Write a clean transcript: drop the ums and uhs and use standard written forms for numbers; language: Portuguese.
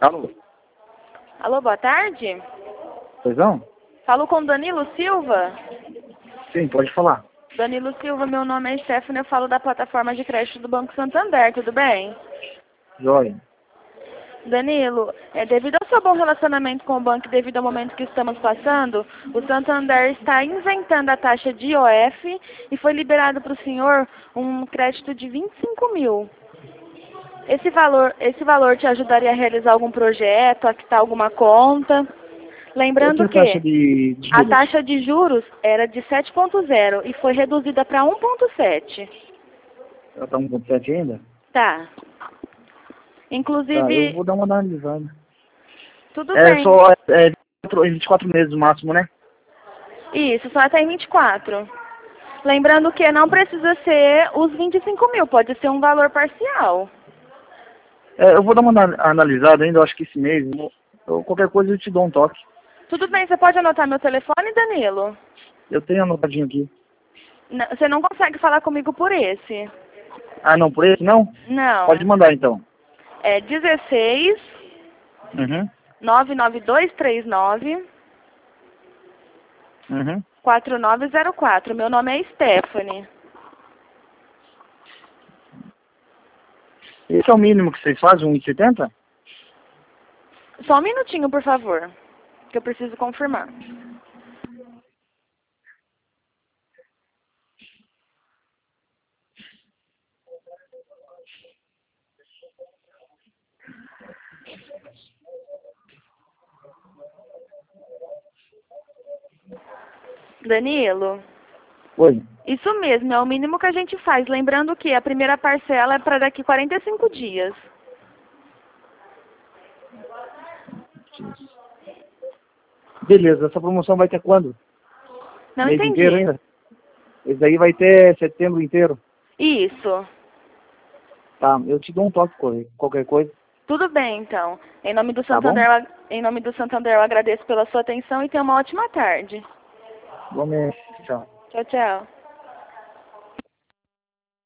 Alô? Alô, boa tarde. Pois não? Falo com Danilo Silva. Sim, pode falar. Danilo Silva, meu nome é Stephanie, eu falo da plataforma de crédito do Banco Santander, tudo bem? Joia. Danilo, devido ao seu bom relacionamento com o banco e devido ao momento que estamos passando, o Santander está isentando a taxa de IOF e foi liberado para o senhor um crédito de 25 mil. Esse valor te ajudaria a realizar algum projeto, a quitar alguma conta? Qual que é Lembrando a que taxa de a juros? taxa de juros era de 7,0 e foi reduzida para 1,7. Ela tá 1,7 ainda? Tá. Tá, eu Inclusive, vou dar uma analisada. tudo É bem. só 24 meses no máximo, né? Isso, só até em 24. Lembrando que não precisa ser os 25 mil, pode ser um valor parcial. É, eu vou dar uma analisada ainda, eu acho que esse mês. Qualquer coisa eu te dou um toque. Tudo bem, você pode anotar meu telefone, Danilo? Eu tenho anotadinho aqui. Você não consegue falar comigo por esse. Ah, não, por esse não? Pode Não. mandar então. É 16 Uhum. 99239 Uhum. 4904. Meu nome é Stephanie. Esse é o mínimo que vocês fazem, 1,70? Só um minutinho, por favor, que eu preciso confirmar. Danilo, Oi. isso mesmo, é o mínimo que a gente faz. Lembrando que a primeira parcela é para daqui 45 dias. Beleza, essa promoção vai ter quando? Não Mês inteiro entendi. ainda? Esse daí vai ter setembro inteiro. Isso. Tá, eu te dou um toque, qualquer coisa. Tudo bem, então. Tá bom? Em nome do Santander, eu agradeço pela sua atenção e tenha uma ótima tarde. Vamos, tchau. Tchau, tchau.